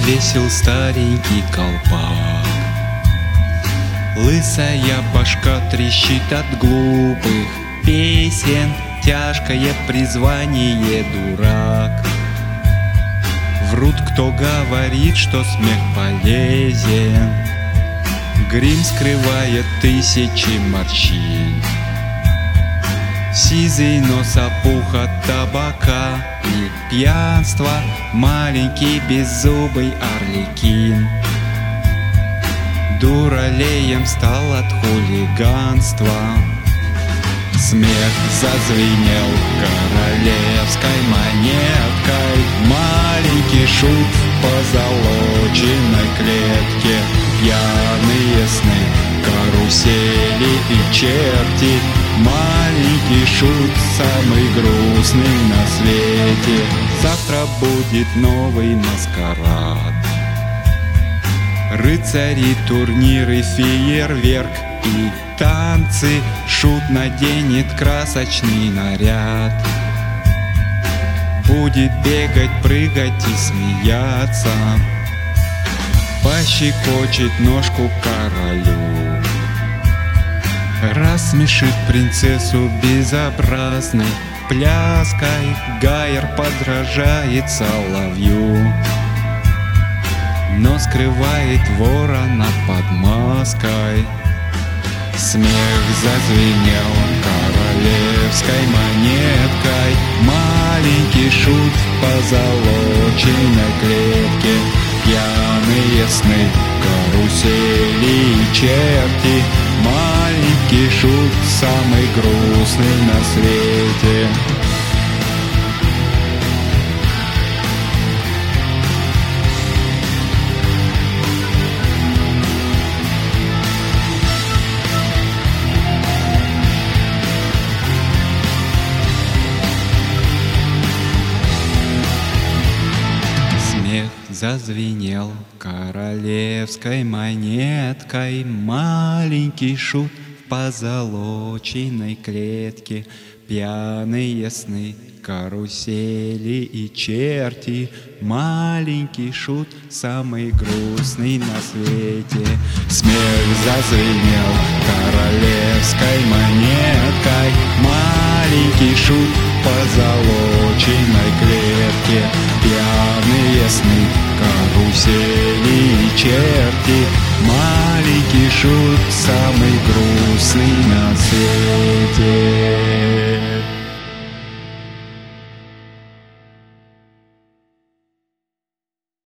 повесил старенький колпак. Лысая башка трещит от глупых песен, тяжкое призвание дурак. Врут, кто говорит, что смех полезен. Грим скрывает тысячи морщин. Сизый нос опух от табака и пьянства, маленький беззубый арлекин. Дуралеем стал от хулиганства. Смех зазвенел королевской монеткой. Маленький шут в позолоченной клетке. Пьяные сны, карусели и черти. Маленький шут, самый грустный на свете. Завтра будет новый маскарад. Рыцари, турниры, фейерверк и танцы. Шут наденет красочный наряд. Будет бегать, прыгать и смеяться. Пощекочет ножку королю. Рассмешит принцессу безобразной пляской. Гайер подражает соловью, но скрывает ворона под маской. Смех зазвенел королевской монеткой. Маленький шут в позолоченной клетке. Пьяные сны, карусели и черти. Маленький шут, самый грустный на свете. Зазвенел королевской монеткой. Маленький шут в позолоченной клетке. Пьяные сны, карусели и черти. Маленький шут, самый грустный на свете. Смех зазвенел королевской монеткой. Маленький шут в позолоченной клетке. Пьяные сны, карусели и черти. Маленький шут, самый грустный на свете.